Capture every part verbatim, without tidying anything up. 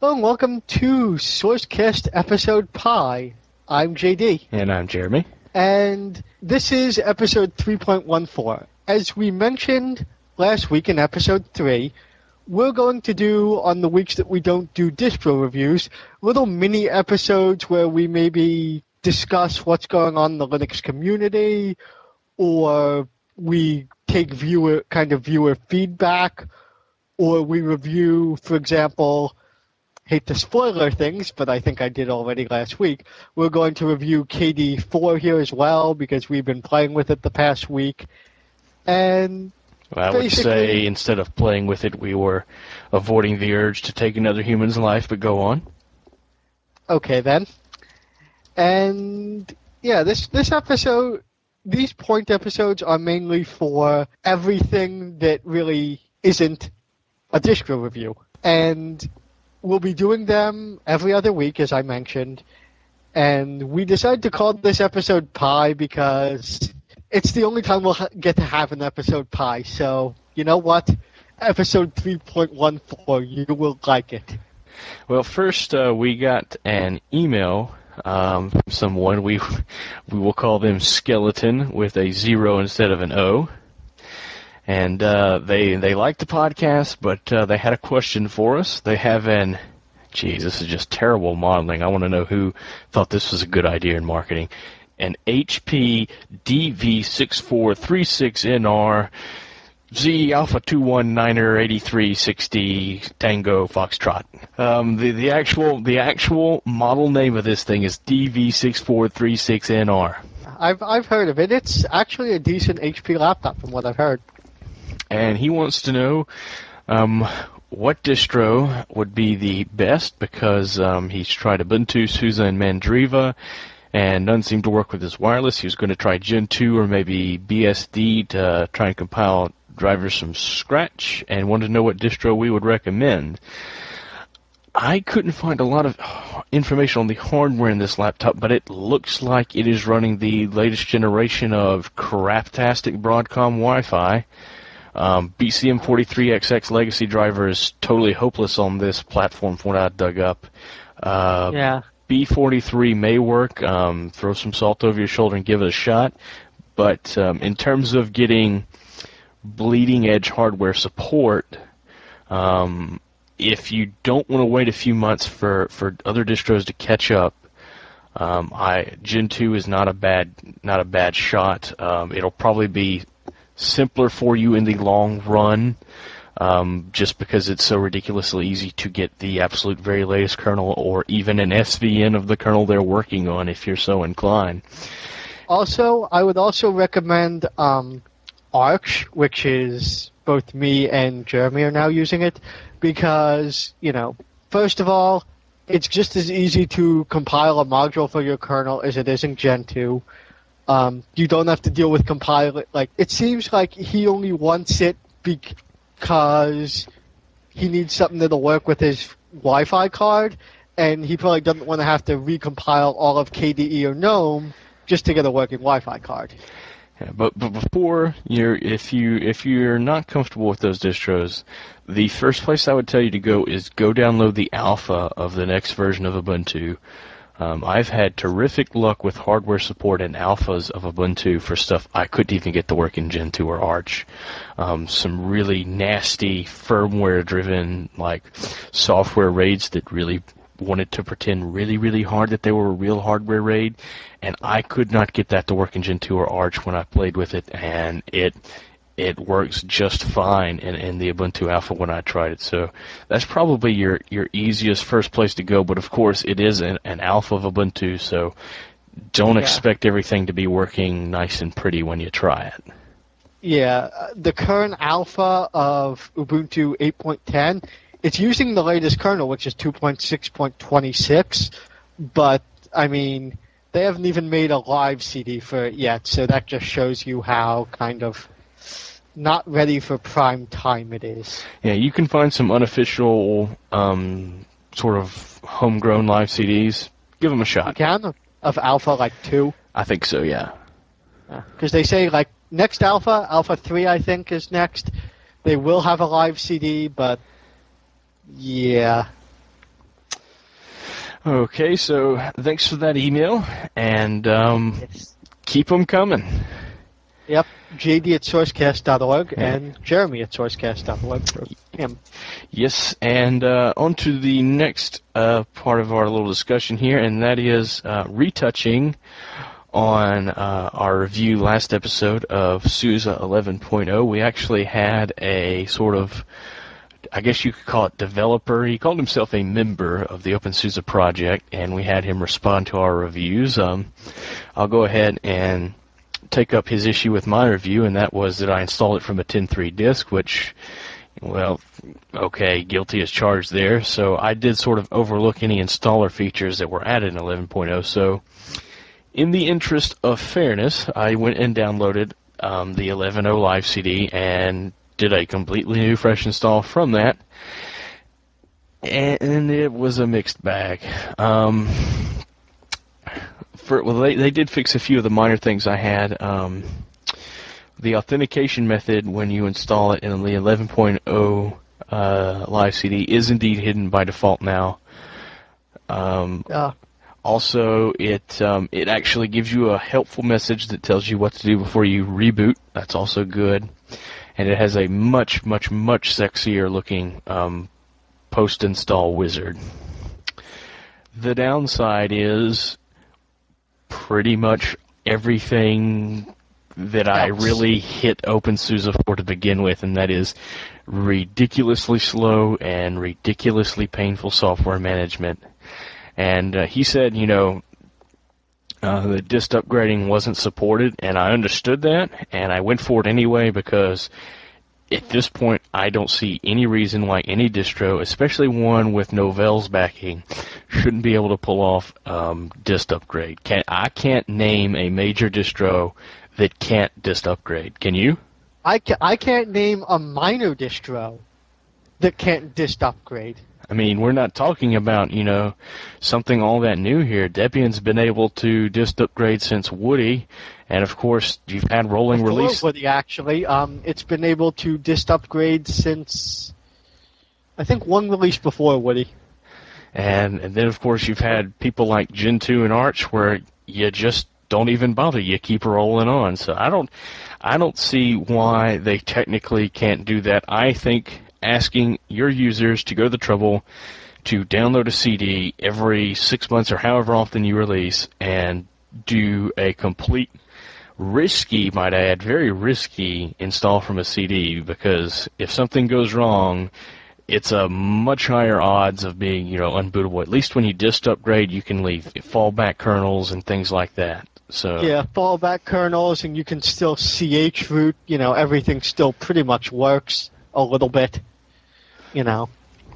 Hello and welcome to Sourcecast Episode Pi. I'm J D. And I'm Jeremy. And this is episode three point one four. As we mentioned last week in episode three, we're going to do, on the weeks that we don't do distro reviews, little mini episodes where we maybe discuss what's going on in the Linux community, or we take viewer kind of viewer feedback, or we review, for example, hate to spoiler things, but I think I did already last week. We're going to review K D four here as well because we've been playing with it the past week. And Well, I would say instead of playing with it, we were avoiding the urge to take another human's life, but go on. Okay, then. And yeah, this, this episode, these point episodes are mainly for everything that really isn't a distro review. And we'll be doing them every other week, as I mentioned. And we decided to call this episode Pi because it's the only time we'll ha- get to have an episode Pi. So, you know what? Episode three point one four, you will like it. Well, first uh, we got an email um, from someone. We we will call them Skeleton with a zero instead of an O. And uh, they they like the podcast, but uh, they had a question for us. They have an, geez, this is just terrible modeling. I want to know who thought this was a good idea in marketing. An H P D V six four three six N R Z Alpha two one niner eighty-three sixty Tango Foxtrot. Um, the the actual the actual model name of this thing is D V six four three six N R. I've I've heard of it. It's actually a decent H P laptop from what I've heard. And he wants to know um, what distro would be the best because um, he's tried Ubuntu, SUSE, and Mandriva, and none seem to work with his wireless. He was going to try Gentoo or maybe B S D to try and compile drivers from scratch, and wanted to know what distro we would recommend. I couldn't find a lot of information on the hardware in this laptop, but it looks like it is running the latest generation of craptastic Broadcom Wi-Fi. Um, B C M forty-three X X legacy driver is totally hopeless on this platform from what I dug up. Uh, Yeah. B forty-three may work. Um, throw some salt over your shoulder and give it a shot. But um, in terms of getting bleeding edge hardware support, um, if you don't want to wait a few months for, for other distros to catch up, um, I Gentoo is not a bad not a bad shot. Um, it'll probably be simpler for you in the long run, um, just because it's so ridiculously easy to get the absolute very latest kernel or even an S V N of the kernel they're working on if you're so inclined. Also, I would also recommend um, Arch, which is both me and Jeremy are now using it, because, you know, first of all, it's just as easy to compile a module for your kernel as it is in Gentoo. Um, you don't have to deal with compiling. Like, it seems like he only wants it because he needs something that'll work with his Wi-Fi card, and he probably doesn't want to have to recompile all of K D E or GNOME just to get a working Wi-Fi card. Yeah, but but before you're if you if you're not comfortable with those distros, the first place I would tell you to go is go download the alpha of the next version of Ubuntu. Um, I've had terrific luck with hardware support and alphas of Ubuntu for stuff I couldn't even get to work in Gentoo or Arch. Um, some really nasty firmware-driven like software raids that really wanted to pretend really, really hard that they were a real hardware raid, and I could not get that to work in Gentoo or Arch when I played with it, and it it works just fine in, in the Ubuntu Alpha when I tried it. So that's probably your, your easiest first place to go, but of course it is an, an alpha of Ubuntu, so don't Yeah. expect everything to be working nice and pretty when you try it. Yeah, uh, the current alpha of Ubuntu eight point ten, it's using the latest kernel, which is two point six point two six, but, I mean, they haven't even made a live C D for it yet, so that just shows you how kind of not ready for prime time it is. Yeah, you can find some unofficial um, sort of homegrown live C Ds. Give them a You shot. can, of alpha, like, two, I think so, yeah. because they say, like, next alpha, alpha three, I think, is next. They will have a live C D, but, yeah. Okay, so thanks for that email, and um, Yes. keep them coming. Yep. J D at sourcecast dot org Yeah. and Jeremy at sourcecast dot org for him. Yes, and uh, on to the next uh, part of our little discussion here, and that is uh, retouching on uh, our review last episode of SUSE eleven point oh. We actually had a sort of, I guess you could call it developer. He called himself a member of the OpenSUSE project, and we had him respond to our reviews. Um, I'll go ahead and take up his issue with my review, and that was that I installed it from a ten point three disk, which, well, okay, guilty as charged there. So I did sort of overlook any installer features that were added in eleven point oh. So in the interest of fairness, I went and downloaded um, the eleven point oh Live C D and did a completely new fresh install from that, and it was a mixed bag. Um, for, well, they, they did fix a few of the minor things I had. Um, the authentication method when you install it in the eleven point oh uh, Live C D is indeed hidden by default now. Um, Uh, Also, it um, it actually gives you a helpful message that tells you what to do before you reboot. That's also good, and it has a much, much, much sexier looking um, post-install wizard. The downside is pretty much everything that I else. really hit OpenSUSE for to begin with, and that is ridiculously slow and ridiculously painful software management. And uh, he said, you know, Uh, the dist upgrading wasn't supported, and I understood that, and I went for it anyway because at this point I don't see any reason why any distro, especially one with Novell's backing, shouldn't be able to pull off um, dist upgrade. Can I can't name a major distro that can't dist upgrade. Can you? I, ca- I can't name a minor distro that can't dist upgrade. I mean, we're not talking about, you know, something all that new here. Debian's been able to dist upgrade since Woody, and of course, you've had rolling Before release. Woody, actually, um, it's been able to dist upgrade since, I think, one release before Woody. And, and then, of course, you've had people like Gentoo and Arch where you just don't even bother. You keep rolling on. So I don't, I don't see why they technically can't do that. I think asking your users to go to the trouble to download a C D every six months or however often you release and do a complete risky, might I add, very risky install from a C D, because if something goes wrong, it's a much higher odds of being, you know, unbootable. At least when you dist upgrade, you can leave fallback kernels and things like that. So, Yeah, fallback kernels, and you can still chroot. You know, everything still pretty much works a little bit. You know,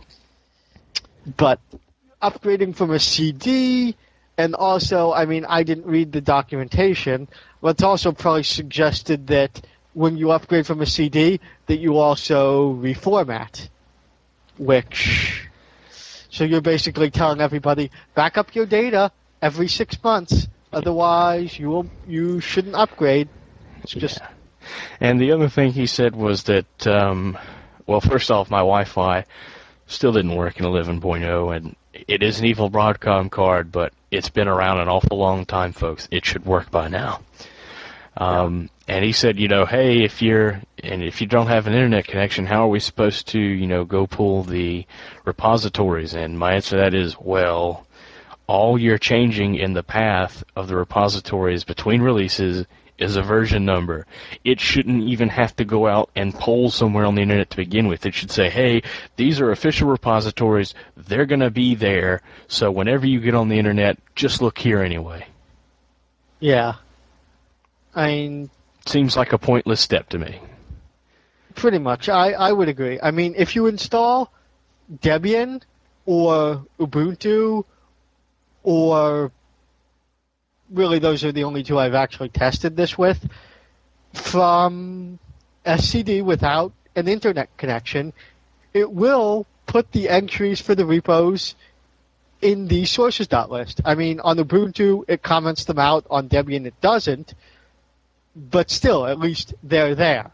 but upgrading from a C D, and also, I mean, I didn't read the documentation, but it's also probably suggested that when you upgrade from a C D, that you also reformat, which, so you're basically telling everybody, back up your data every six months, otherwise you will, you shouldn't upgrade. It's just, yeah. And the other thing he said was that, um, well, first off, my Wi-Fi still didn't work in eleven point oh, and it is an evil Broadcom card, but it's been around an awful long time, folks. It should work by now. yeah. Um, and he said, you know, hey, if you're and if you don't have an internet connection, how are we supposed to, you know, go pull the repositories? And my answer to that is, well, all you're changing in the path of the repositories between releases is a version number. It shouldn't even have to go out and poll somewhere on the internet to begin with. It should say, hey, these are official repositories. They're going to be there. So whenever you get on the internet, just look here anyway. Yeah. I mean, Seems like a pointless step to me. pretty much. I, I would agree. I mean, if you install Debian or Ubuntu, or really those are the only two I've actually tested this with, from S C D without an internet connection, it will put the entries for the repos in the sources.list. I mean, on Ubuntu, it comments them out. On Debian, it doesn't. But still, at least they're there.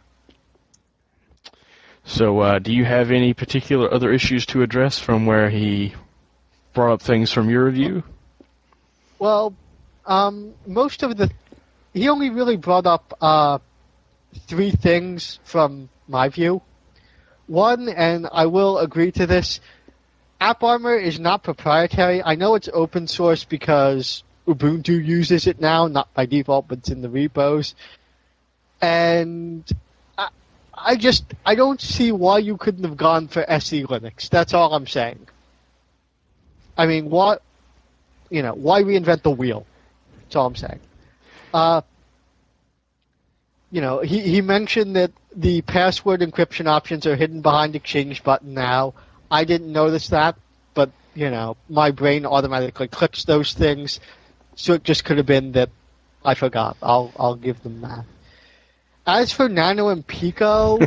So, uh, do you have any particular other issues to address from where he brought up things from your review? Well, um, most of the he only really brought up uh, three things from my view. One, and I will agree to this, AppArmor is not proprietary. I know it's open source because Ubuntu uses it now, not by default, but it's in the repos. And I, I just I don't see why you couldn't have gone for S E Linux. That's all I'm saying. I mean, what you know, why reinvent the wheel? That's all I'm saying. Uh, you know, he, he mentioned that the password encryption options are hidden behind Exchange button now. I didn't notice that, but, you know, my brain automatically clicks those things, so it just could have been that I forgot. I'll I'll give them that. As for Nano and Pico,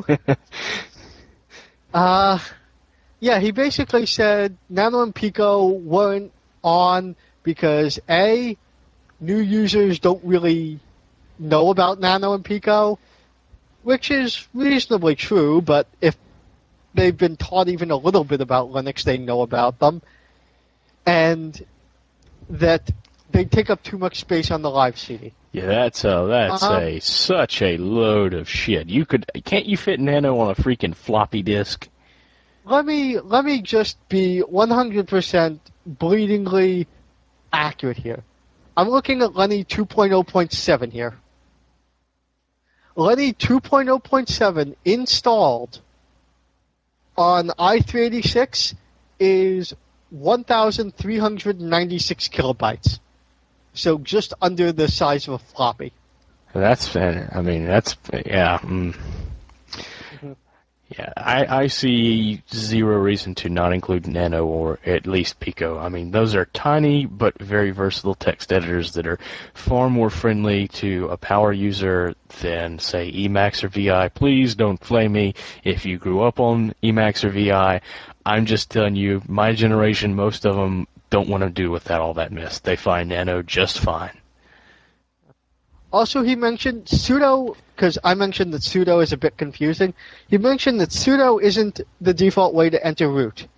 uh, yeah, he basically said Nano and Pico weren't on because, A, new users don't really know about Nano and Pico, which is reasonably true, but if they've been taught even a little bit about Linux, they know about them, and that they take up too much space on the live C D. Yeah, that's a that's Um, a such a load of shit. You could can't you fit Nano on a freaking floppy disk? let me let me just be one hundred percent bleedingly accurate here. I'm looking at Lenny two point oh point seven here. Lenny two point oh point seven installed on i three eighty-six is one thousand three hundred ninety-six kilobytes. So just under the size of a floppy. That's I mean that's yeah. Mm. Mm-hmm. Yeah, I, I see zero reason to not include Nano or at least Pico. I mean, those are tiny but very versatile text editors that are far more friendly to a power user than, say, Emacs or V I. Please don't flame me if you grew up on Emacs or V I. I'm just telling you, my generation, most of them don't want to do with that all that mess. They find Nano just fine. Also, he mentioned sudo, because I mentioned that sudo is a bit confusing. He mentioned that sudo isn't the default way to enter root.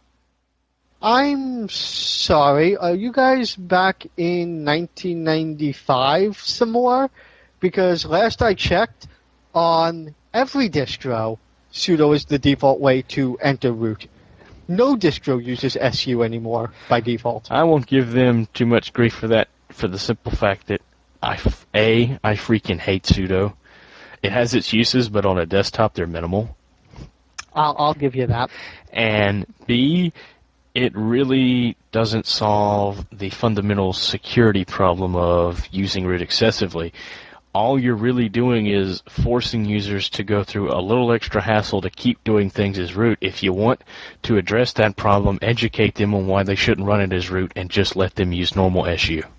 I'm sorry, are you guys back in nineteen ninety-five some more? Because last I checked, on every distro, sudo is the default way to enter root. No distro uses S U anymore by default. I won't give them too much grief for that, for the simple fact that I, A, I freaking hate sudo. It has its uses, but on a desktop, they're minimal. I'll, I'll give you that. And B, it really doesn't solve the fundamental security problem of using root excessively. All you're really doing is forcing users to go through a little extra hassle to keep doing things as root. If you want to address that problem, educate them on why they shouldn't run it as root and just let them use normal S U.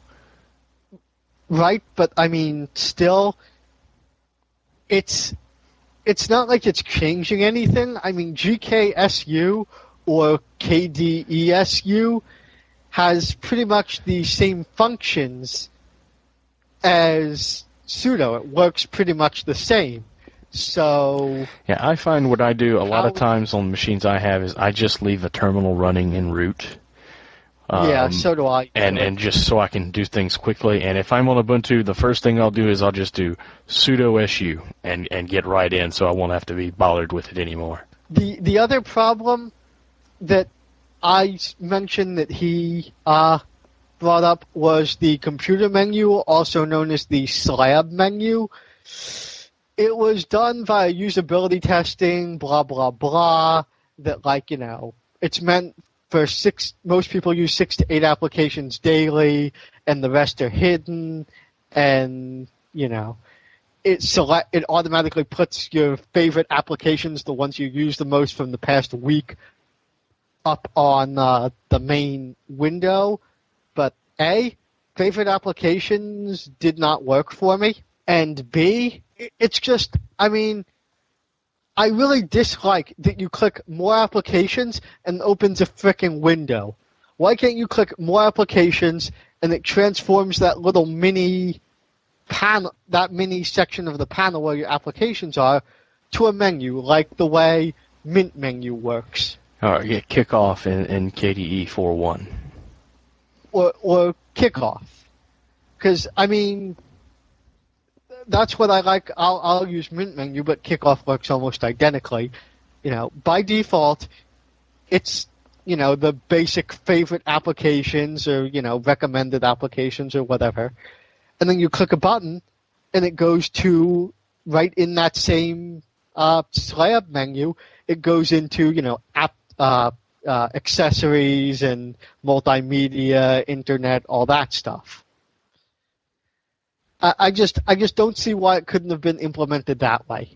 Right, but I mean, still, it's it's not like it's changing anything. I mean, G K S U or K D E S U has pretty much the same functions as sudo. It works pretty much the same. So, Yeah, I find what I do a lot of how? times on machines I have is I just leave the terminal running in root. Yeah, Um, so do I and usually. and just so I can do things quickly. And if I'm on Ubuntu, the first thing I'll do is I'll just do sudo su and and get right in, so I won't have to be bothered with it anymore. The the other problem that I mentioned that he uh, brought up was the computer menu, also known as the slab menu. It was done via usability testing, blah, blah, blah, that, like, you know, it's meant for six, most people use six to eight applications daily, and the rest are hidden, and, you know, it select, it automatically puts your favorite applications, the ones you use the most from the past week, up on uh, the main window. But A, favorite applications did not work for me. And B, it's just, I mean, I really dislike that you click more applications and it opens a freaking window. Why can't you click more applications and it transforms that little mini panel, that mini section of the panel where your applications are, to a menu like the way Mint menu works? All right, yeah, kickoff in, in K D E four point one. or or kickoff. Because I mean, that's what I like. I'll I'll use Mint Menu, but kickoff works almost identically. You know, by default, it's you know the basic favorite applications or you know recommended applications or whatever, and then you click a button, and it goes to right in that same uh, slab menu. It goes into you know app uh, uh, accessories and multimedia, internet, all that stuff. I, I just I just don't see why it couldn't have been implemented that way.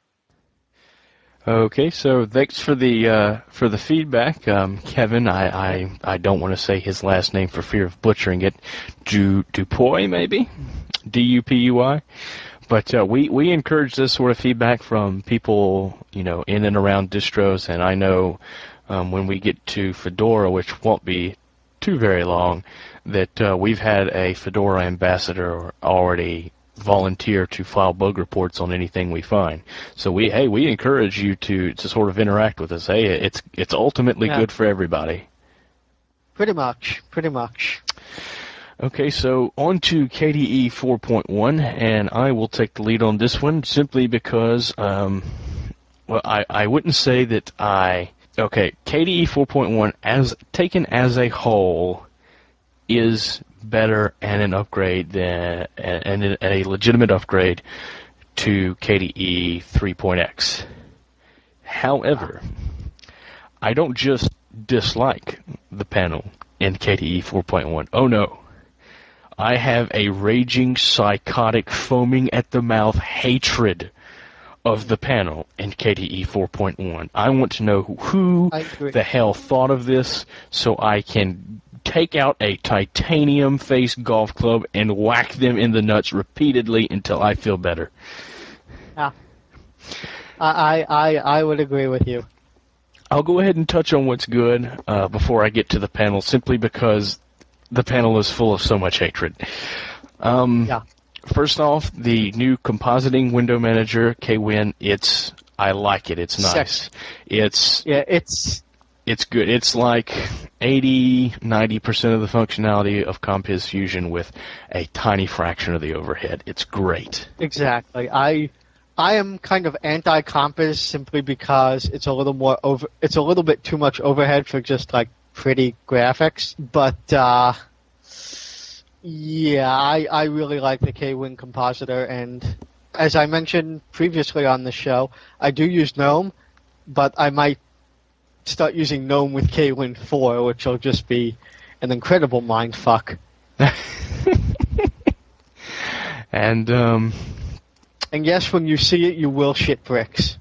Okay, so thanks for the uh, for the feedback, um, Kevin. I, I, I don't want to say his last name for fear of butchering it. Du Dupuy, maybe D U P U I. But uh, we we encourage this sort of feedback from people, you know, in and around distros. And I know um, when we get to Fedora, which won't be too very long, that uh, we've had a Fedora ambassador already volunteer to file bug reports on anything we find. So we hey we encourage you to, to sort of interact with us. Hey, it's it's ultimately Yeah, good for everybody. pretty much, pretty much. Okay, so on to K D E four point one, and I will take the lead on this one simply because, um, well, I, I wouldn't say that I... Okay, K D E four point one, as taken as a whole, is better and an upgrade than and, and a legitimate upgrade to K D E three.x. However, I don't just dislike the panel in K D E four point one. Oh no. I have a raging, psychotic, foaming at the mouth hatred of the panel in K D E four point one. I want to know who I agree. the hell thought of this so I can take out a titanium face golf club and whack them in the nuts repeatedly until I feel better. Yeah, I I I, I would agree with you. I'll go ahead and touch on what's good uh, before I get to the panel, simply because the panel is full of so much hatred. Um, Yeah, First off, the new compositing window manager, KWin, it's I like it. It's sex. nice. It's Yeah, it's it's good. It's like eighty, ninety percent of the functionality of Compiz Fusion with a tiny fraction of the overhead. It's great. exactly. I I am kind of anti-Compass simply because it's a little more over. It's a little bit too much overhead for just like pretty graphics. But uh, yeah, I I really like the K-Win compositor, and as I mentioned previously on the show, I do use GNOME, but I might start using GNOME with Kwin four, which will just be an incredible mindfuck. And um, And yes, when you see it, you will shit bricks.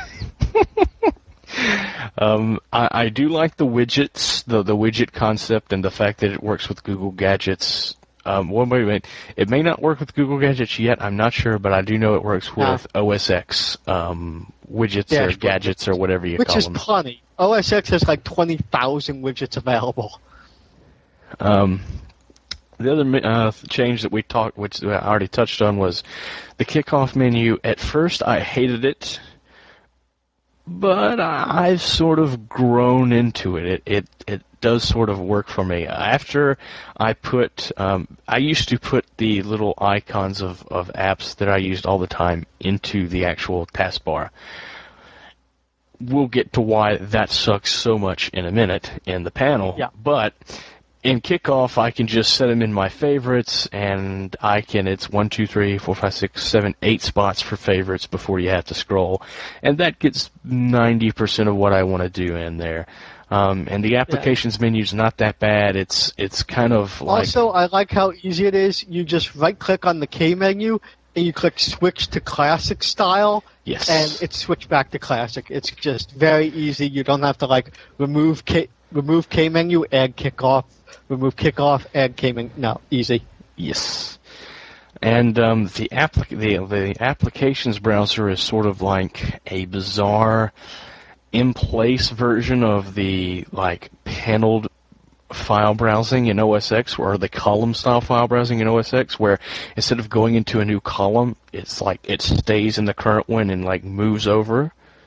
um, I, I do like the widgets, the the widget concept, and the fact that it works with Google Gadgets. Um, well, wait a minute. It may not work with Google Gadgets yet. I'm not sure, but I do know it works Uh, with O S X um, widgets or dashboard gadgets or widgets, whatever you which call is them. plenty. O S X has like twenty thousand widgets available. Um, the other uh, change that we talked, which I already touched on, was the kickoff menu. At first, I hated it, but I've sort of grown into it. It it it does sort of work for me. After I put, um, I used to put the little icons of, of apps that I used all the time into the actual taskbar. We'll get to why that sucks so much in a minute in the panel, Yeah, but in kickoff, I can just set them in my favorites, and I can, it's one, two, three, four, five, six, seven, eight spots for favorites before you have to scroll. And that gets ninety percent of what I want to do in there. Um, and the yeah. applications menu's not that bad. It's, it's kind of like, Also, I like how easy it is. You just right-click on the K menu and you click Switch to Classic Style, and yes, it's switched back to Classic. It's just very easy. You don't have to like remove K remove K menu, add kickoff, remove kickoff, add K menu. No, easy. yes. And um, the, applic- the, the applications browser is sort of like a bizarre in-place version of the like paneled file browsing in O S X, or the column style file browsing in O S X, where instead of going into a new column, it's like it stays in the current one and like moves over.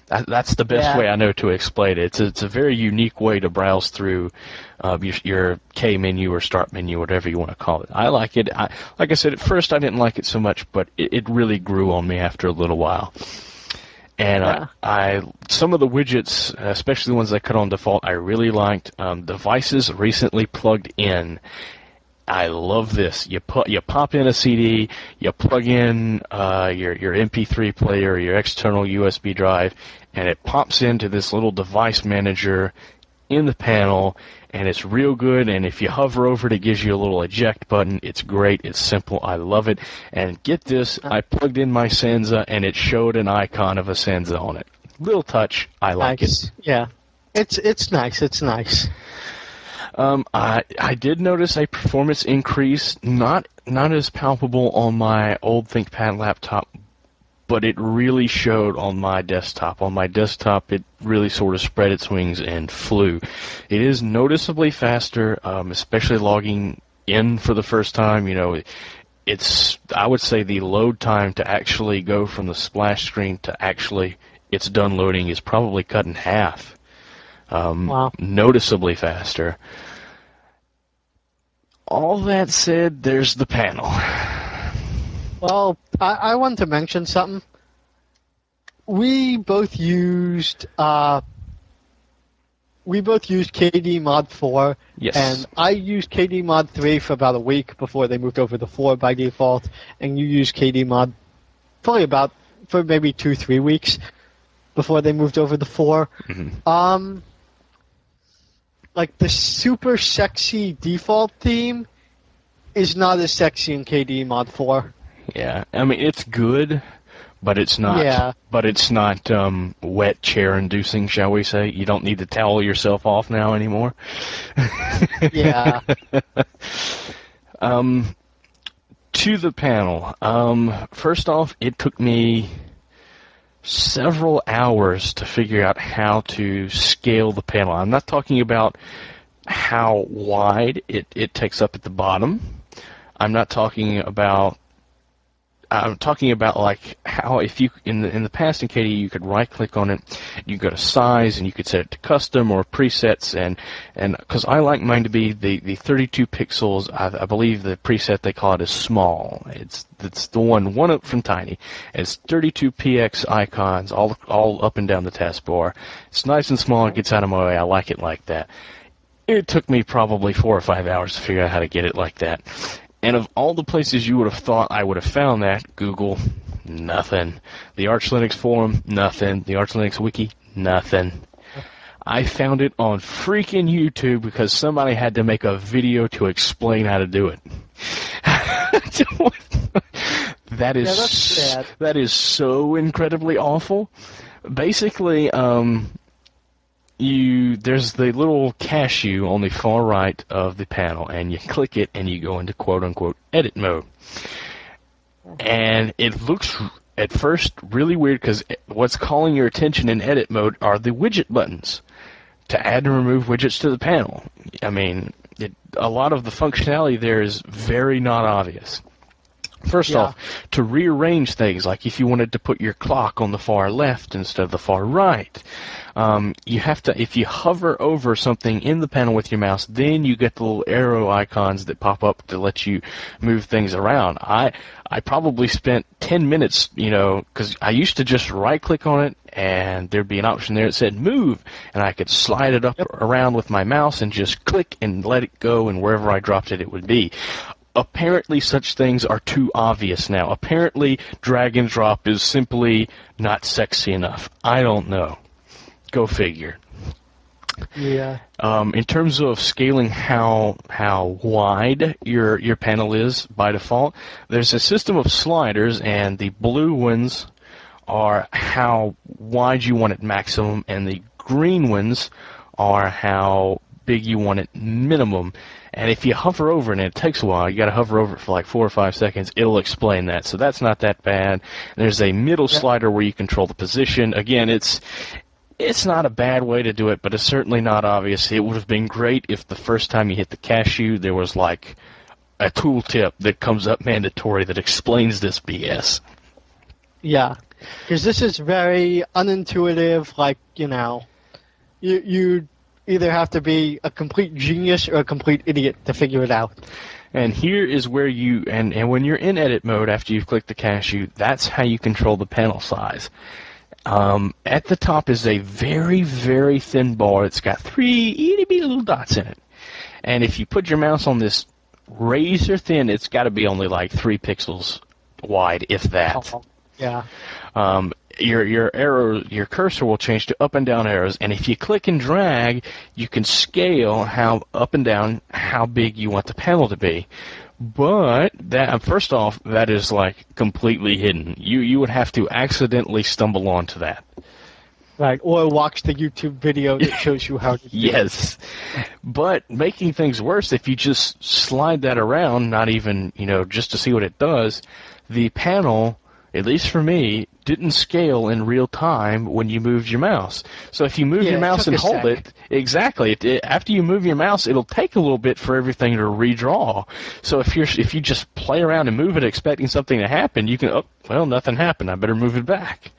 That, that's the best Yeah. way I know to explain it. It's a, it's a very unique way to browse through uh, your, your K menu or start menu, whatever you want to call it. I like it. I, like I said, at first I didn't like it so much, but it, it really grew on me after a little while. And Yeah. I, I, some of the widgets, especially the ones I cut on default, I really liked. Um, devices recently plugged in. I love this. You put you pop in a C D, you plug in uh, your your M P three player, your external U S B drive, and it pops into this little device manager in the panel, and it's real good. And if you hover over it, it gives you a little eject button. It's great. It's simple. I love it. And get this, I plugged in my Sansa, and it showed an icon of a Sansa on it. Little touch. I like it. Nice. Yeah. It's it's nice. It's nice. Um, I I did notice a performance increase, not not as palpable on my old ThinkPad laptop, but it really showed on my desktop. On my desktop, it really sort of spread its wings and flew. It is noticeably faster, um, especially logging in for the first time. You know, it's I would say the load time to actually go from the splash screen to actually it's done loading is probably cut in half. Um, Wow. noticeably faster. All that said, there's the panel. Well, I, I want to mention something. We both used uh, we both used K D Mod four, Yes. and I used K D Mod three for about a week before they moved over to four by default, and you used K D Mod probably about for maybe two three weeks before they moved over to four. Mm-hmm. Um, like the super sexy default theme is not as sexy in K D Mod four. Yeah, I mean it's good, but it's not. Yeah. But it's not um, wet chair inducing, shall we say? You don't need to towel yourself off now anymore. Yeah. um, to the panel. Um, first off, it took me several hours to figure out how to scale the panel. I'm not talking about how wide it, it takes up at the bottom. I'm not talking about I'm talking about like how if you in the in the past in K D E you could right click on it, you go to size and you could set it to custom or presets and and because I like mine to be the, the thirty-two pixels. I, I believe the preset they call it is small. It's it's the one one up from tiny. It's thirty-two P X icons all all up and down the taskbar. It's nice and small. It gets out of my way. I like it like that. It took me probably four or five hours to figure out how to get it like that. And of all the places you would have thought I would have found that, Google, nothing. The Arch Linux forum, nothing. The Arch Linux wiki, nothing. I found it on freaking YouTube because somebody had to make a video to explain how to do it. that is Yeah, that's sad. that is so incredibly awful. Basically, um, you there's the little cashew on the far right of the panel, and you click it, and you go into quote-unquote edit mode. And it looks at first really weird because what's calling your attention in edit mode are the widget buttons to add and remove widgets to the panel. I mean, it, a lot of the functionality there is very not obvious. First Yeah. off, to rearrange things, like if you wanted to put your clock on the far left instead of the far right, um, you have to, if you hover over something in the panel with your mouse, then you get the little arrow icons that pop up to let you move things around. I I probably spent ten minutes, you know, because I used to just right-click on it, and there'd be an option there that said move, and I could slide it up Yep. around with my mouse and just click and let it go, and wherever I dropped it, it would be. Apparently such things are too obvious now. Apparently drag and drop is simply not sexy enough. I don't know. Go figure. Yeah. Um, in terms of scaling how how wide your your panel is by default, there's a system of sliders, and the blue ones are how wide you want it maximum, and the green ones are how big you want it minimum. And if you hover over it, and it takes a while, you got to hover over it for like four or five seconds, it'll explain that. So that's not that bad. There's a middle Yep. slider where you control the position. Again, it's it's not a bad way to do it, but it's certainly not obvious. It would have been great if the first time you hit the cashew, there was like a tooltip that comes up mandatory that explains this B S. Yeah. Because this is very unintuitive, like, you know, you, you either have to be a complete genius or a complete idiot to figure it out. And here is where you, and, and when you're in edit mode after you've clicked the cashew, that's how you control the panel size. Um, at the top is a very, very thin bar that's got three itty bitty little dots in it. And if you put your mouse on this razor thin, it's got to be only like three pixels wide, if that. Oh, yeah. Um, your your arrow, your cursor will change to up and down arrows, and if you click and drag, you can scale how up and down how big you want the panel to be. But that first off, that is like completely hidden. You you would have to accidentally stumble onto that. Right, or watch the YouTube video that shows you how to do it. Yes. But making things worse, if you just slide that around, not even, you know, just to see what it does, the panel, at least for me, didn't scale in real time when you moved your mouse. So if you move Yeah, your it mouse took and a hold sec. it, exactly, it, it, after you move your mouse, it'll take a little bit for everything to redraw. So if you're if you just play around and move it expecting something to happen, you can, oh, well, nothing happened. I better move it back.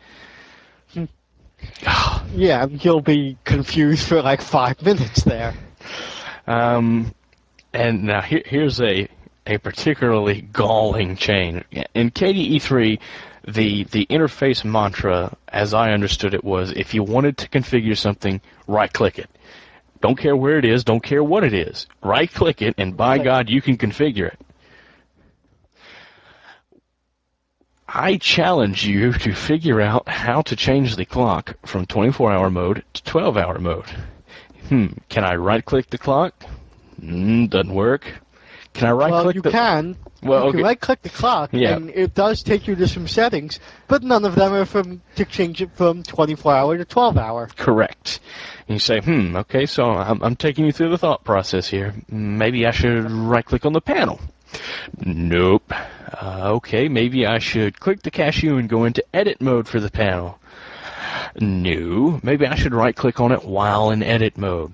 Yeah, you'll be confused for like five minutes there. Um, and now here, here's a a particularly galling change. In K D E three, the the interface mantra, as I understood it, was if you wanted to configure something, right-click it. Don't care where it is, don't care what it is. Right-click it, and by Like, God, you can configure it. I challenge you to figure out how to change the clock from twenty-four hour mode to twelve hour mode. Hmm, can I right-click the clock? Mm, doesn't work. Can I well, right-click you the... can. Well, You can okay. right-click the clock, Yeah, and it does take you to some settings, but none of them are from to change it from twenty-four hour to twelve hour. correct. And you say, hmm, okay, so I'm, I'm taking you through the thought process here. Maybe I should right-click on the panel. Nope. Uh, okay, maybe I should click the cashew and go into edit mode for the panel. No. Maybe I should right-click on it while in edit mode.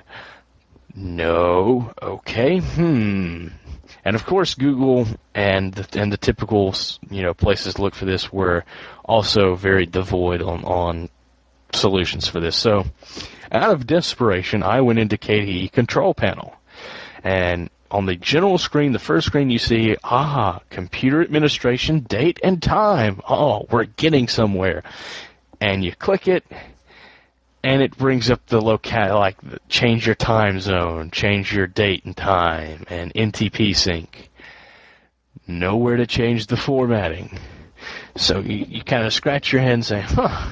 No. Okay. Hmm. And of course, Google and the, and the typical, you know, places to look for this were also very devoid on, on solutions for this. So, out of desperation, I went into K D E Control Panel, and on the general screen, the first screen you see, ah, computer administration, date and time. Oh, we're getting somewhere. And you click it, and it brings up the locale, like change your time zone, change your date and time, and N T P sync. Nowhere to change the formatting. So you, you kind of scratch your head and say, huh.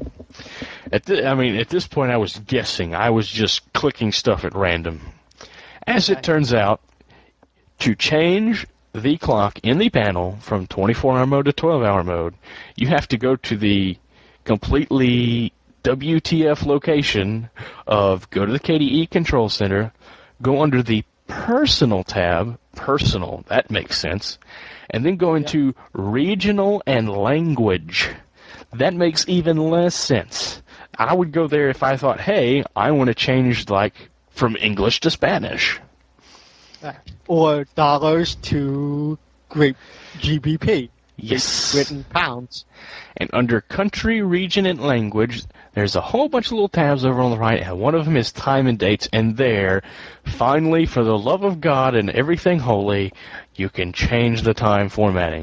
At the, I mean, at this point, I was guessing. I was just clicking stuff at random. As it Okay. turns out, to change the clock in the panel from twenty-four hour mode to twelve hour mode, you have to go to the completely W T F location of go to the K D E Control Center, go under the Personal tab, Personal, that makes sense, and then go Yeah. into Regional and Language. That makes even less sense. I would go there if I thought, hey, I want to change, like, from English to Spanish. Right. Or dollars to Great G B P, Great Yes. Britain pounds. And under Country, Region, and Language, there's a whole bunch of little tabs over on the right, and one of them is Time and Dates, and there, finally, for the love of God and everything holy, you can change the time formatting.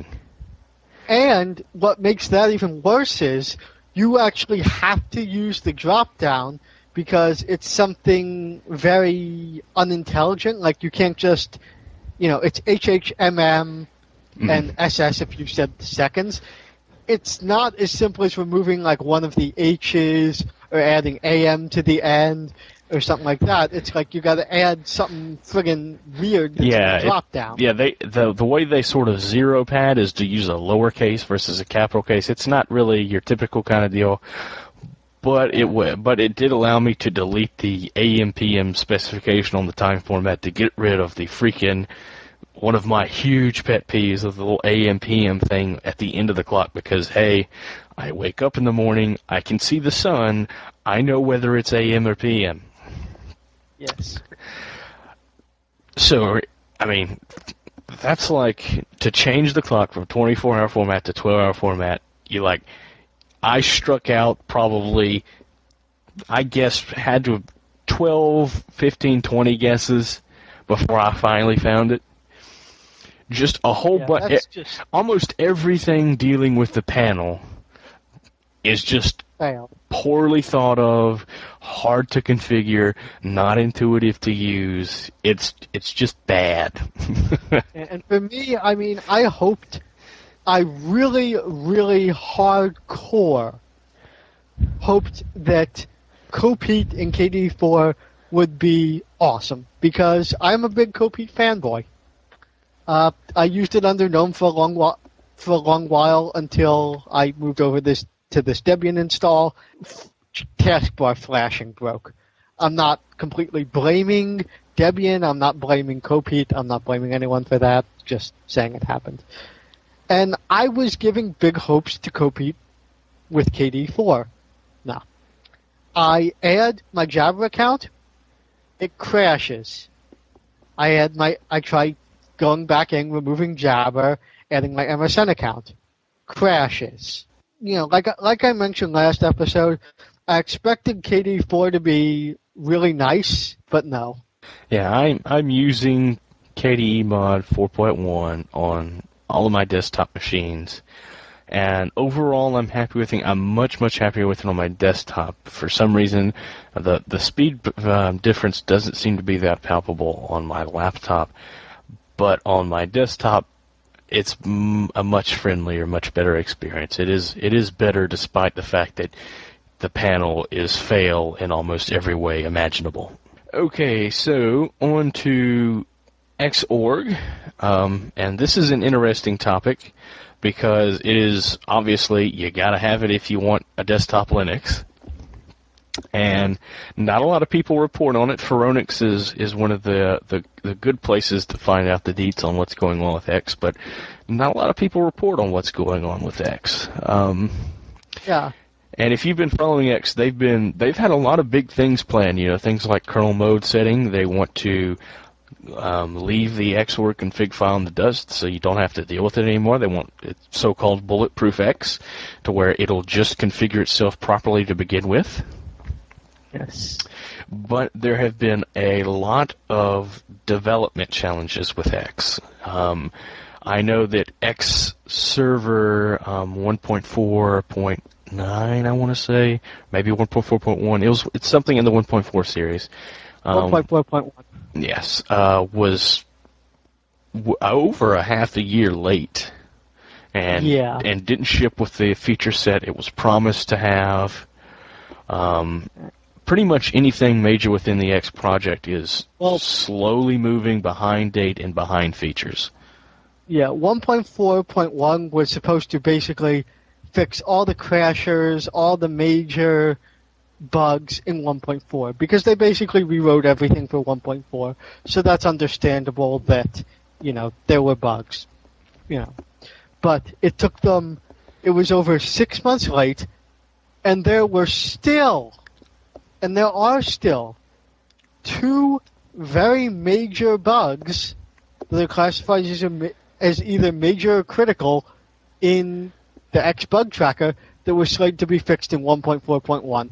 And what makes that even worse is you actually have to use the drop down because it's something very unintelligent. Like you can't just, you know, it's H H M M Mm. and S S if you said the seconds. It's not as simple as removing like one of the H's or adding A M to the end or something like that. It's like you got to add something friggin' weird that's in the Yeah, it, drop down. yeah. They the the way they sort of zero pad is to use a lowercase versus a capital case. It's not really your typical kind of deal, but it Yeah. w- but it did allow me to delete the A M P M specification on the time format to get rid of the freaking one of my huge pet peeves of the little A M P M thing at the end of the clock because hey, I wake up in the morning, I can see the sun, I know whether it's A M or P M. Yes. So I mean, that's like to change the clock from twenty-four hour format to twelve hour format. You like, I struck out probably, I guess, had to have twelve, fifteen, twenty guesses before I finally found it. Just a whole Yeah, bunch. that's just Almost everything dealing with the panel is just fail. poorly thought of, hard to configure, not intuitive to use. It's it's just bad. And, and for me, I mean, I hoped, I really, really hardcore hoped that Copeat in K D four would be awesome because I'm a big Copeat fanboy. Uh, I used it under GNOME for a long while, for a long while until I moved over this to this Debian install. Taskbar flashing broke. I'm not completely blaming Debian. I'm not blaming Copeat. I'm not blaming anyone for that. Just saying it happened. And I was giving big hopes to Copeat with K D four. No. I add my Java account, it crashes. I add my I try going back in, removing Java, adding my M S N account, crashes. You know, like like I mentioned last episode, I expected K D four to be really nice, but no. Yeah, I'm I'm using K D E Mod four point one on all of my desktop machines, and overall I'm happy with it. I'm much much happier with it on my desktop. For some reason, the the speed um, difference doesn't seem to be that palpable on my laptop, but on my desktop, it's m- a much friendlier, much better experience. It is it is better despite the fact that the panel is fail in almost every way imaginable. Okay, so on to Xorg, um, and this is an interesting topic because it is obviously you gotta have it if you want a desktop Linux, and not a lot of people report on it. Phoronix is, is one of the, the the good places to find out the deets on what's going on with X, but not a lot of people report on what's going on with X. Um, Yeah. And if you've been following X, they've been they've had a lot of big things planned. You know, things like kernel mode setting. They want to um, leave the Xorg config file in the dust, so you don't have to deal with it anymore. They want it so-called bulletproof X, to where it'll just configure itself properly to begin with. Yes. But there have been a lot of development challenges with X. Um, I know that X Server um, one point four point nine, I want to say, maybe one point four point one. It was it's something in the one point four series. Um, one point four point one. yes, uh, was w- over a half a year late, and Yeah. and didn't ship with the feature set it was promised to have. Um, pretty much anything major within the X project is Well, slowly moving behind date and behind features. yeah, one point four point one was supposed to basically fix all the crashers, all the major bugs in one point four because they basically rewrote everything for one point four. So that's understandable that, you know, there were bugs, you know. But it took them, it was over six months late, and there were still, and there are still, two very major bugs that are classified as, a, ma- as either major or critical in the X bug tracker that were slated to be fixed in one point four point one.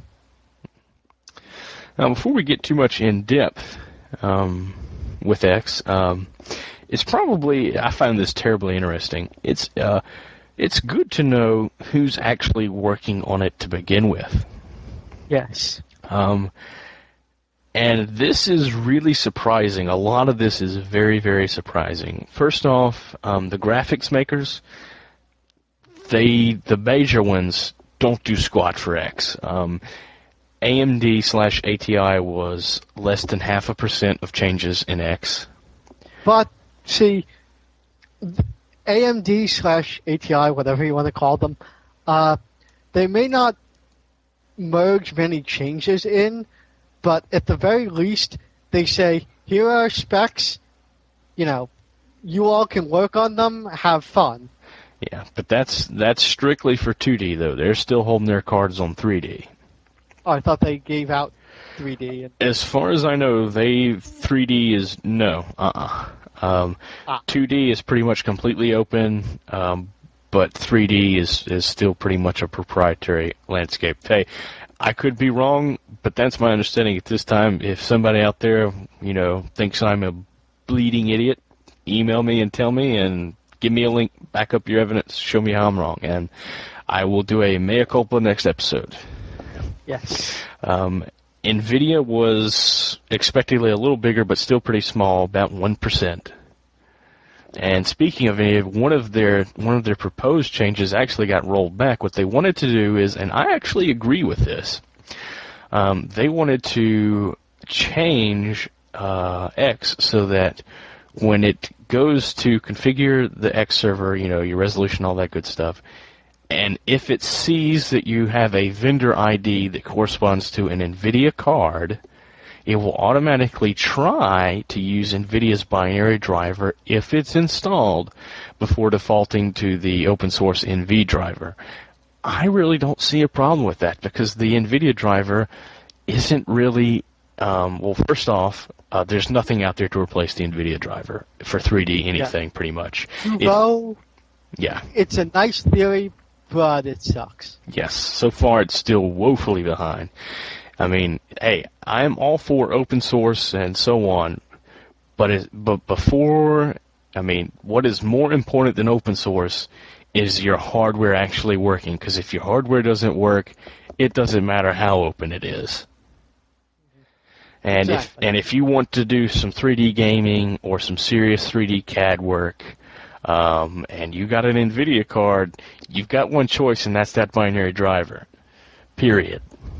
Now, before we get too much in depth um, with X, um, it's probably I find this terribly interesting. It's uh, it's good to know who's actually working on it to begin with. Yes. Um, and this is really surprising. A lot of this is very, very surprising. First off, um, the graphics makers, they the major ones don't do squat for X. Um, A M D slash A T I was less than half a percent of changes in X. But, see, A M D slash A T I, whatever you want to call them, uh, they may not merge many changes in, but at the very least, they say, here are our specs, you know, you all can work on them, have fun. Yeah, but that's that's strictly for two D though. They're still holding their cards on three D. Oh, I thought they gave out three D. And, As far as I know, they three D is no. Uh-uh. Um, ah, two D is pretty much completely open. Um, but three D is, is still pretty much a proprietary landscape. Hey, I could be wrong, but that's my understanding at this time. If somebody out there, you know, thinks I'm a bleeding idiot, email me and tell me, and give me a link, back up your evidence, show me how I'm wrong, and I will do a mea culpa next episode. Yes. Um, NVIDIA was expectedly a little bigger, but still pretty small, about one percent. And speaking of NVIDIA, one of their one of their proposed changes actually got rolled back. What they wanted to do is, and I actually agree with this, um, they wanted to change uh, X so that when it goes to configure the X server, you know, your resolution, all that good stuff, and if it sees that you have a vendor I D that corresponds to an NVIDIA card, it will automatically try to use NVIDIA's binary driver if it's installed before defaulting to the open source N V driver. I really don't see a problem with that because the NVIDIA driver isn't really, um, well, first off, uh, there's nothing out there to replace the NVIDIA driver for three D anything, yeah. Pretty much. Although, yeah. It's a nice theory, but it sucks. Yes, so far it's still woefully behind. I mean, hey, I'm all for open source and so on, but it, but before, I mean, what is more important than open source is your hardware actually working, because if your hardware doesn't work, it doesn't matter how open it is. And exactly. if and if you want to do some three D gaming or some serious three D C A D work, um, and you got an NVIDIA card, you've got one choice, and that's that binary driver. Period.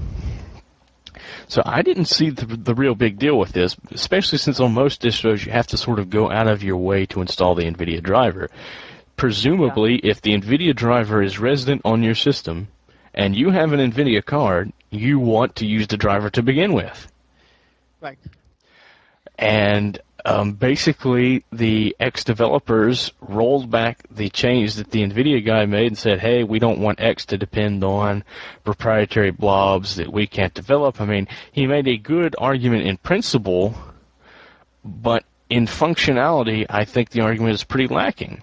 So I didn't see the, the real big deal with this, especially since on most distros you have to sort of go out of your way to install the NVIDIA driver. Presumably, yeah. If the NVIDIA driver is resident on your system and you have an NVIDIA card, you want to use the driver to begin with. Right. And um, basically, the ex-developers rolled back the change that the NVIDIA guy made and said, hey, we don't want X to depend on proprietary blobs that we can't develop. I mean, he made a good argument in principle, but in functionality, I think the argument is pretty lacking.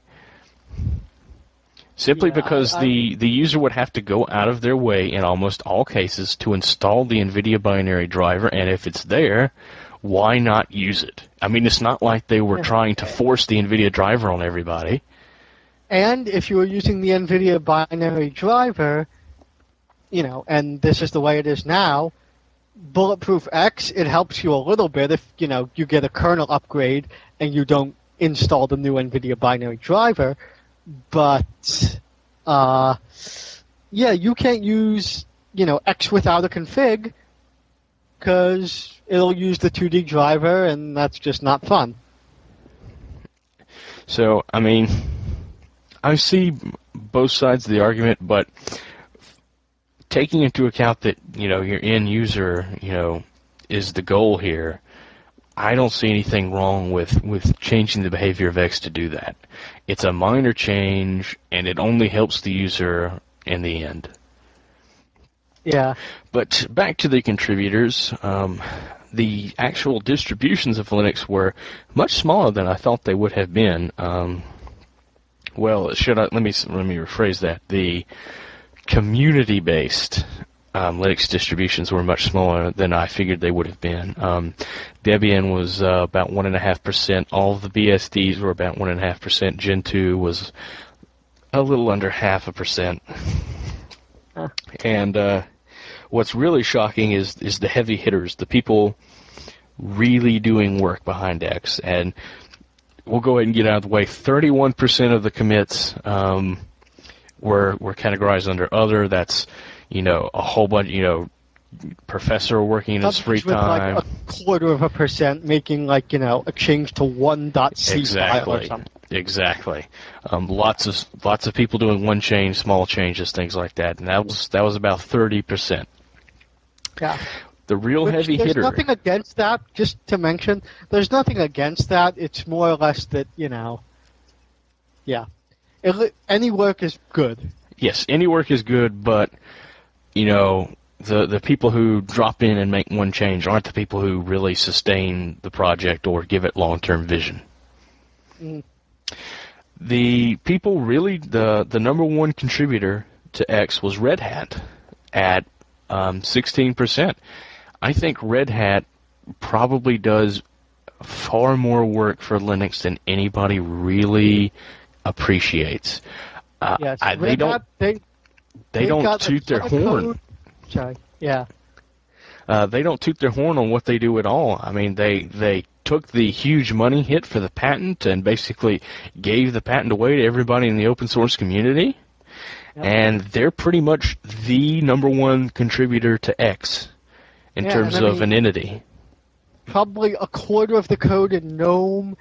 Simply yeah, because I, I, the, the user would have to go out of their way in almost all cases to install the NVIDIA binary driver, and if it's there, why not use it? I mean, it's not like they were trying to force the NVIDIA driver on everybody. And if you were using the NVIDIA binary driver, you know, and this is the way it is now, Bulletproof X, it helps you a little bit if, you know, you get a kernel upgrade and you don't install the new NVIDIA binary driver. But, uh, yeah, you can't use, you know, X without a config because it'll use the two D driver, and that's just not fun. So, I mean, I see both sides of the argument, but taking into account that, you know, your end user, you know, is the goal here, I don't see anything wrong with, with changing the behavior of X to do that. It's a minor change, and it only helps the user in the end. Yeah. But back to the contributors, um, the actual distributions of Linux were much smaller than I thought they would have been. Um, well, should I, let me let me rephrase that. The community-based um, Linux distributions were much smaller than I figured they would have been. Um, Debian was uh, about one and a half percent. All of the B S Ds were about one and a half percent. Gentoo was a little under half a percent. Huh. And uh, what's really shocking is is the heavy hitters, the people really doing work behind X. And we'll go ahead and get out of the way. thirty-one percent of the commits um, were were categorized under other. That's, you know, a whole bunch, you know, professor working in his free with time. Like a quarter of a percent making, like, you know, a change to one .c exactly. file or something. Exactly. Um, lots of lots of people doing one change, small changes, things like that, and that was that was about thirty percent. Yeah. The real Which, heavy there's hitter. There's nothing against that. Just to mention, there's nothing against that. It's more or less that, you know. Yeah. It, any work is good. Yes, any work is good, but, you know, the the people who drop in and make one change aren't the people who really sustain the project or give it long-term vision. Mm. the people really the the number one contributor to X was Red Hat at um, sixteen percent. I think Red Hat probably does far more work for Linux than anybody really appreciates. Uh, Yes, I, they Red don't Hat, they they they've don't got a toot their ton of horn. code. Sorry. Yeah. Uh, they don't toot their horn on what they do at all. I mean, they they took the huge money hit for the patent and basically gave the patent away to everybody in the open source community, Yep. and they're pretty much the number one contributor to X in Yeah, and terms I of an mean, entity. probably a quarter of the code in GNOME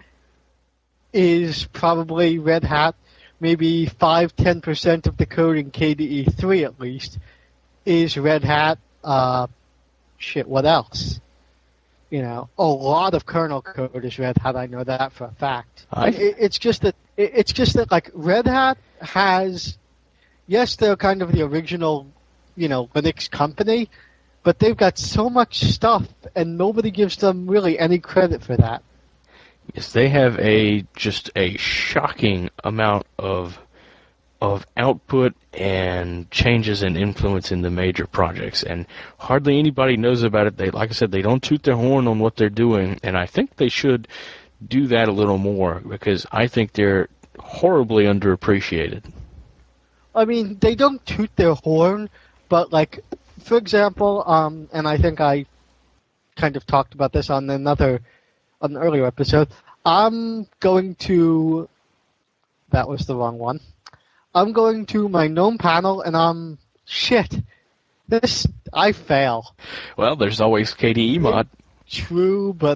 is probably Red Hat. Maybe five, ten percent of the code in K D E three at least is Red Hat. Uh, shit, what else? You know, a lot of kernel code is Red Hat. I know that for a fact. And I it, it's just that it, it's just that like Red Hat has, yes, they're kind of the original, you know, Linux company, but they've got so much stuff, and nobody gives them really any credit for that. yes, they have a just a shocking amount of of output and changes and influence in the major projects, and hardly anybody knows about it. They, like I said, they don't toot their horn on what they're doing, and I think they should do that a little more because I think they're horribly underappreciated. I mean, they don't toot their horn, but like, for example, um, and I think I kind of talked about this on another, on an earlier episode. I'm going to. That was the wrong one. I'm going to my GNOME panel, and I'm shit. This I fail. Well, there's always K D E It's mod. true, but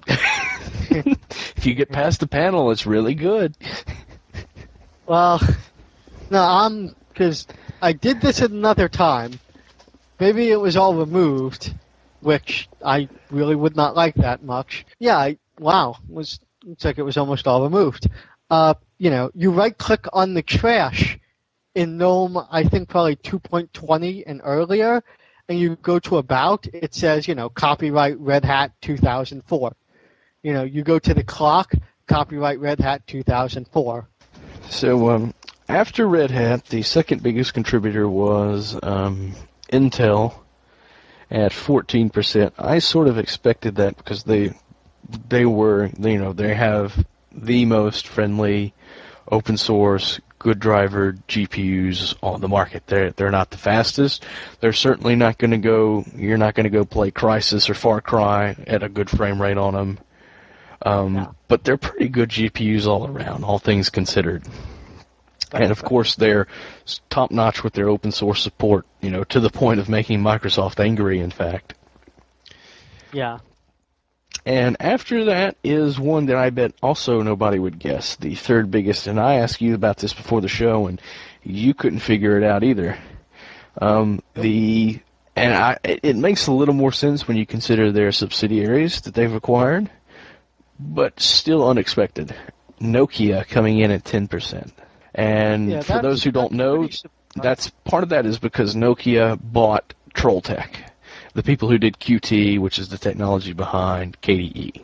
If you get past the panel, it's really good. well, no, I'm because I did this at another time. Maybe it was all removed, which I really would not like that much. Yeah, I, wow, it was looks like it was almost all removed. Uh, you know, you right click on the trash in GNOME, I think probably two point twenty and earlier, and you go to About, it says, you know, copyright Red Hat two thousand four. You know, you go to the clock, copyright Red Hat two thousand four. So, um, after Red Hat, the second biggest contributor was um, Intel at fourteen percent. I sort of expected that because they they were, you know, they have the most friendly open source good driver G P Us on the market. They're they're not the fastest. They're certainly not going to go. You're not going to go play Crysis or Far Cry at a good frame rate on them. Um, Yeah, but they're pretty good G P Us all around, all things considered. right, And of right. course, they're top notch with their open source support. You know, to the point of making Microsoft angry. In fact. Yeah. And after that is one that I bet also nobody would guess, the third biggest. And I asked you about this before the show, and you couldn't figure it out either. Um, Nope. the and I, it makes a little more sense when you consider their subsidiaries that they've acquired, but still unexpected. Nokia coming in at ten percent. Yeah, And for those that's who don't that's know, pretty surprising. that's part of that is because Nokia bought Trolltech, the people who did Q T, which is the technology behind K D E.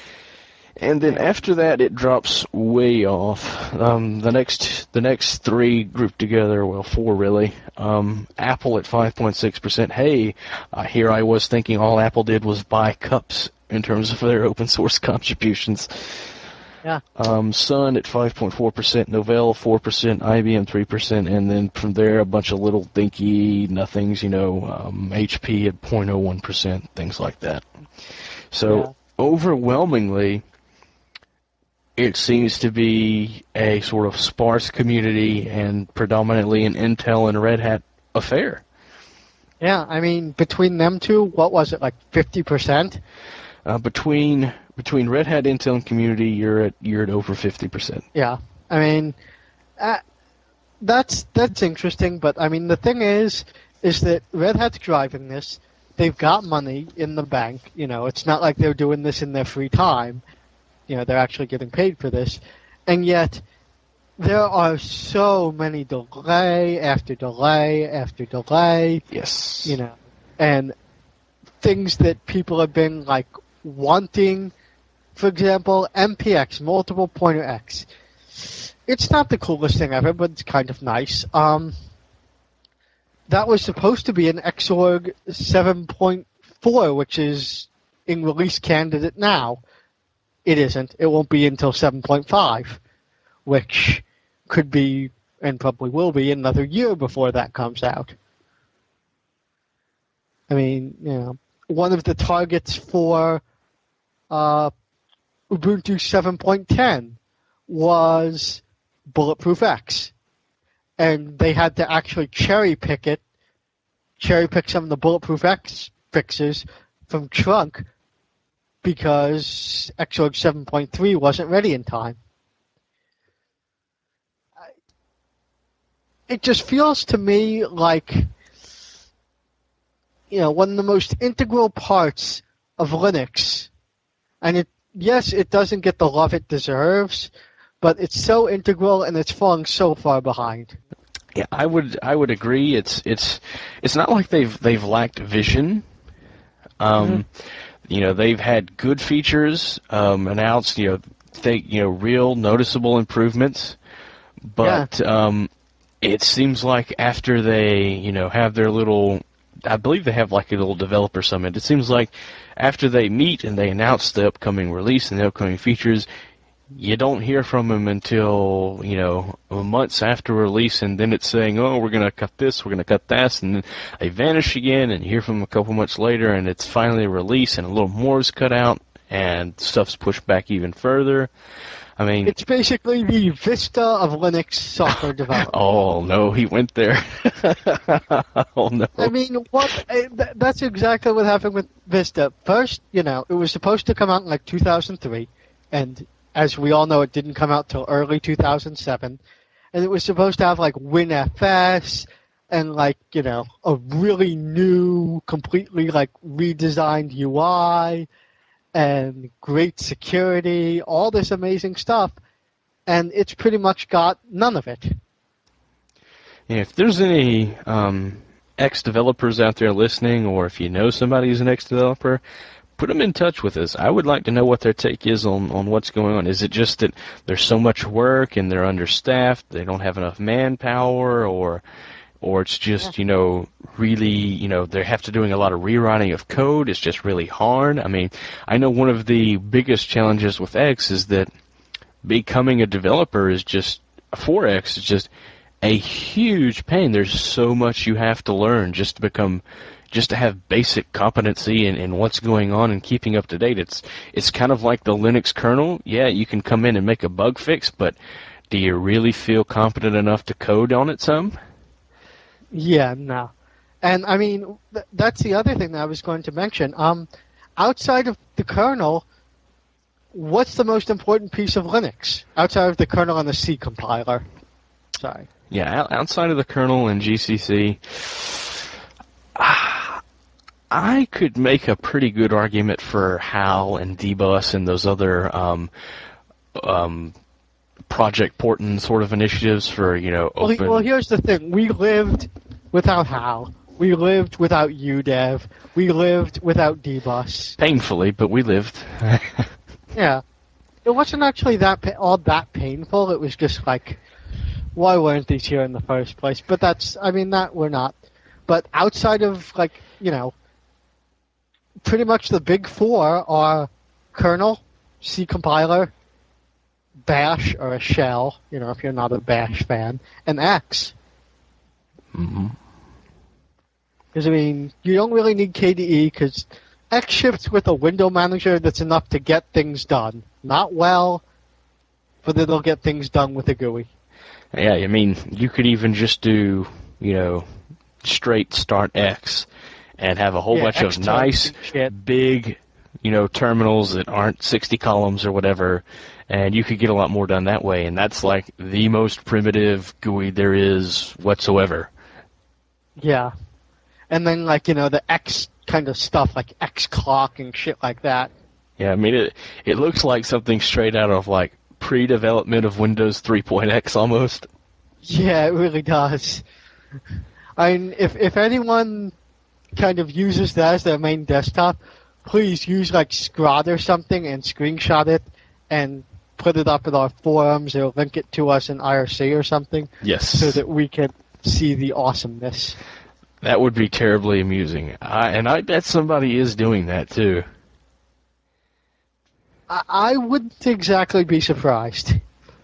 And then Yeah. after that, it drops way off. Um, the next, the next three grouped together, well, four really. Um, Apple at five point six percent. Hey, uh, here I was thinking all Apple did was buy cups in terms of their open source contributions. Yeah. Um, Sun at five point four percent, Novell four percent, I B M three percent, and then from there a bunch of little dinky nothings, you know, um, H P at zero point zero one percent, things like that. So Yeah. overwhelmingly, it seems to be a sort of sparse community and predominantly an Intel and Red Hat affair. Yeah. I mean, between them two, what was it, like fifty percent? Uh, between between Red Hat, Intel, and community, you're at you're at over fifty percent. Yeah. I mean, uh, that's that's interesting, but I mean, the thing is, is that Red Hat's driving this. They've got money in the bank. You know, it's not like they're doing this in their free time. You know, they're actually getting paid for this, and yet there are so many delay after delay after delay. You Yes. know, and things that people have been like wanting. For example, M P X, multiple pointer X. It's not the coolest thing ever, but it's kind of nice. Um, that was supposed to be an Xorg seven point four, which is in release candidate now. It isn't. It won't be until seven point five, which could be, and probably will be, another year before that comes out. I mean, you know, one of the targets for uh, Ubuntu seven point ten was Bulletproof X. And they had to actually cherry pick it, cherry pick some of the Bulletproof X fixes from Trunk because Xorg seven point three wasn't ready in time. It just feels to me like, you know, one of the most integral parts of Linux. And it, yes, it doesn't get the love it deserves, but it's so integral and it's falling so far behind. Yeah, I would I would agree. It's it's it's not like they've they've lacked vision. Um, Mm-hmm. You know, they've had good features um, announced. You know, they you know real noticeable improvements, Yeah. but um, it seems like after they you know have their little, I believe they have like a little developer summit. It seems like after they meet and they announce the upcoming release and the upcoming features, you don't hear from them until, you know, months after release, and then it's saying, oh, we're going to cut this, we're going to cut that, and then they vanish again, and you hear from them a couple months later, and it's finally released, and a little more is cut out, and stuff's pushed back even further. I mean, It's basically the Vista of Linux software development. oh, no, he went there. Oh, no. I mean, what? eh, th- That's exactly what happened with Vista. First, you know, it was supposed to come out in like two thousand three, and as we all know, it didn't come out till early two thousand seven. And it was supposed to have like WinFS and like, you know, a really new, completely like redesigned U I and great security, all this amazing stuff. And it's pretty much got none of it. If there's any um, ex-developers out there listening, or if you know somebody who's an ex-developer, put them in touch with us. I would like to know what their take is on, on what's going on. Is it just that there's so much work and they're understaffed, they don't have enough manpower, or or it's Yeah. just, you know, really, you know, they have to doing a lot of rewriting of code. It's just really hard. I mean, I know one of the biggest challenges with X is that becoming a developer is just, for X is just a huge pain. There's so much you have to learn just to become, just to have basic competency in, in what's going on and keeping up to date. It's it's kind of like the Linux kernel. Yeah, you can come in and make a bug fix, but do you really feel competent enough to code on it some? Yeah, no. And I mean, th- that's the other thing that I was going to mention. Um, outside of the kernel, what's the most important piece of Linux? Outside of the kernel and the C compiler. Sorry. Yeah, out- outside of the kernel and G C C, I could make a pretty good argument for HAL and dbus and those other um, um, project porting sort of initiatives for, you know, Well, he- well, open. here's the thing. We lived without HAL. We lived without U dev. We lived without dbus. Painfully, but we lived. Yeah. It wasn't actually that pa- all that painful. It was just like, why weren't these here in the first place? But that's, I mean, that we're not. But outside of like, you know, pretty much the big four are kernel, C compiler, bash or a shell, you know, if you're not a bash fan, and X. Hmm. Because, I mean, you don't really need K D E because X ships with a window manager that's enough to get things done. Not well, but it'll get things done with a G U I. Yeah, I mean, you could even just do, you know, straight start X and have a whole Yeah, bunch of Xterms nice, and shit. big, you know, terminals that aren't sixty columns or whatever, and you could get a lot more done that way. And that's like the most primitive G U I there is whatsoever. Yeah. And then, like, you know, the X kind of stuff, like X clock and shit like that. Yeah, I mean, it it looks like something straight out of like pre-development of Windows three point x almost. Yeah, it really does. I mean, if, if anyone kind of uses that as their main desktop, please use like Scrod or something and screenshot it and put it up in our forums or link it to us in I R C or something Yes. so that we can see the awesomeness. That would be terribly amusing. I, and I bet somebody is doing that, too. I, I wouldn't exactly be surprised.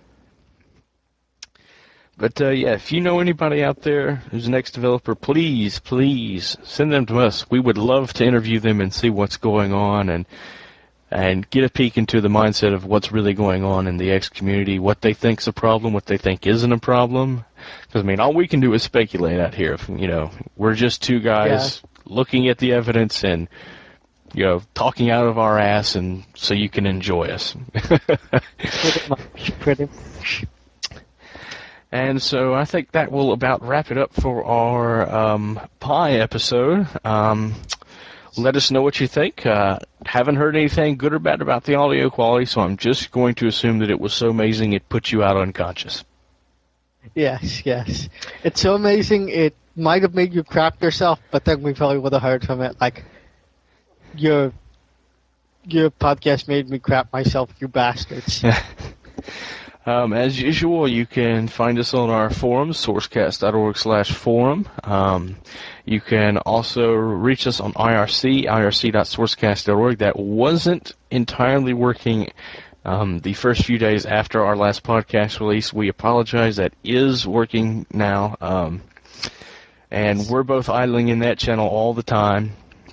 But, uh, yeah, if you know anybody out there who's an ex-developer, please, please send them to us. We would love to interview them and see what's going on and and get a peek into the mindset of what's really going on in the X community, what they think's a problem, what they think isn't a problem. Because, I mean, all we can do is speculate out here. You know, we're just two guys Yeah. looking at the evidence and, you know, talking out of our ass, and so you can enjoy us. Pretty much. Pretty much. And so I think that will about wrap it up for our um, Pi episode. Um, let us know what you think. Uh, haven't heard anything good or bad about the audio quality, so I'm just going to assume that it was so amazing it put you out unconscious. Yes, yes. It's so amazing it might have made you crap yourself, but then we probably would have heard from it like, your, your podcast made me crap myself, you bastards. Um, as usual, you can find us on our forums, sourcecast.org slash forum. Um, you can also reach us on I R C, I R C dot sourcecast dot org. That wasn't entirely working um, the first few days after our last podcast release. We apologize. That is working now. Um, and we're both idling in that channel all the time.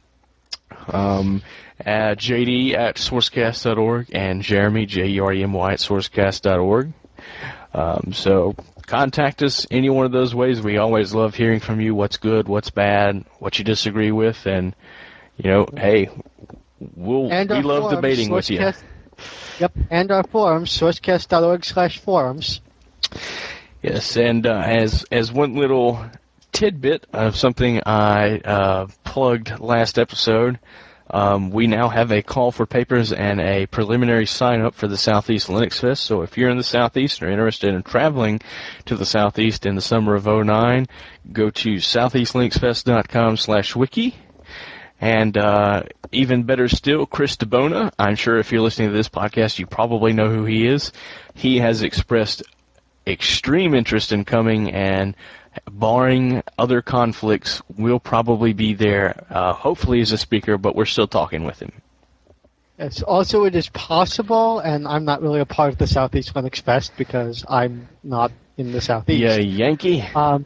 Um, uh, J D at sourcecast dot org and Jeremy, J E R E M Y, at sourcecast dot org. Um, so contact us any one of those ways. We always love hearing from you, what's good, what's bad, what you disagree with, and, you know, hey, we'll, And we our love forums, debating with you. sourcecast, yep, and our forums, sourcecast.org slash forums. Yes, and uh, as as one little tidbit of something I uh, plugged last episode, um, we now have a call for papers and a preliminary sign-up for the Southeast Linux Fest. So if you're in the Southeast or interested in traveling to the Southeast in the summer of oh nine, go to southeast linux fest dot com slash wiki. And uh, even better still, Chris DeBona, I'm sure if you're listening to this podcast, you probably know who he is. He has expressed extreme interest in coming, and barring other conflicts, will probably be there, uh, hopefully as a speaker, but we're still talking with him. Yes, also it is possible, and I'm not really a part of the Southeast Linux Fest because I'm not in the Southeast. Yeah, Yankee. Um,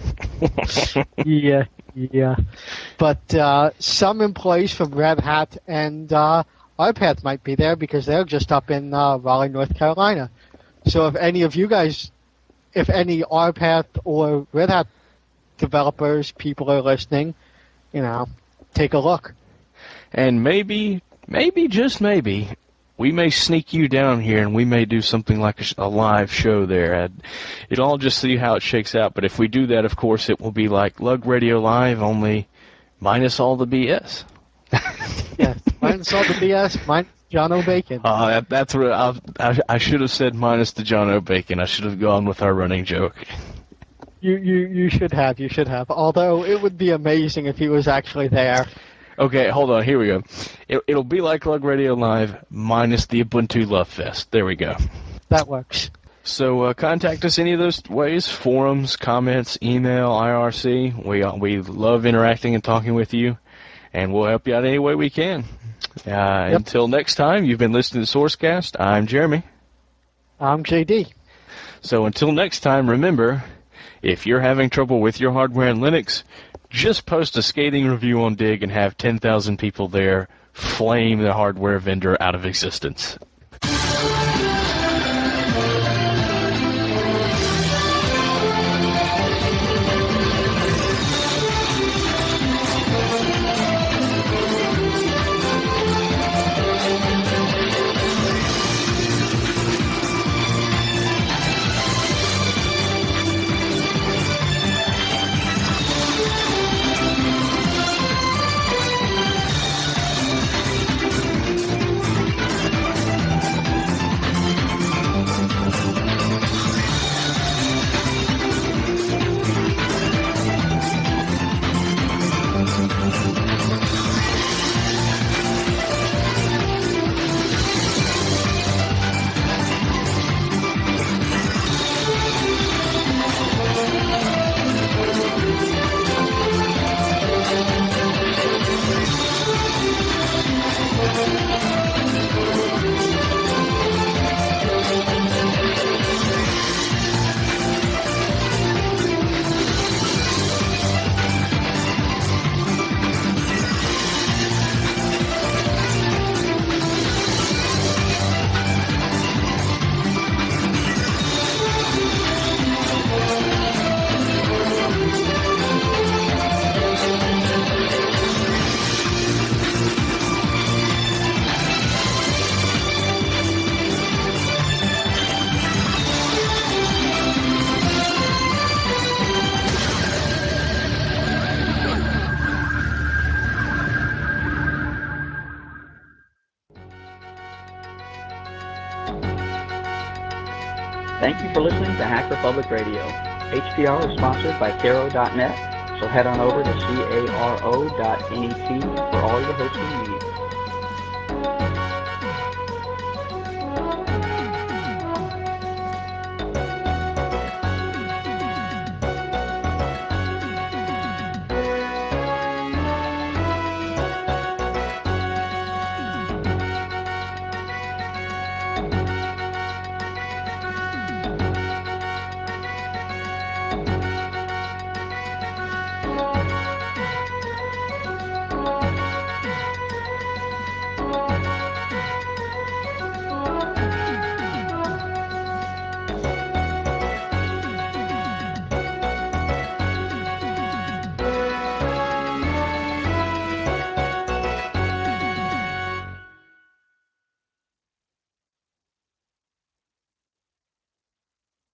yeah, yeah. But uh, some employees from Red Hat and uh, R P A T might be there because they're just up in uh, Raleigh, North Carolina. So if any of you guys, if any R P A T or Red Hat developers, people are listening, you know, take a look. And maybe, maybe, just maybe, we may sneak you down here and we may do something like a, sh- a live show there. I'd, it'll all just see how it shakes out. But if we do that, of course, it will be like Lug Radio Live, only minus all the B S. Yes, minus all the B S, minus John O'Bacon. Uh, that, that's what I, I, I should have said, minus the John O'Bacon. I should have gone with our running joke. You, you, you should have, you should have. Although it would be amazing if he was actually there. Okay, hold on. Here we go. It, it'll be like Lug Radio Live minus the Ubuntu Love Fest. There we go. That works. So uh, contact us any of those ways: forums, comments, email, I R C. We uh, we love interacting and talking with you, and we'll help you out any way we can. Uh, Yep. Until next time, you've been listening to Sourcecast. I'm Jeremy. I'm J D. So until next time, remember, if you're having trouble with your hardware in Linux, just post a scathing review on Dig and have ten thousand people there flame the hardware vendor out of existence. Thank you for listening to Hacker Public Radio. H P R is sponsored by Caro dot net, so head on over to caro dot net for all your hosting needs.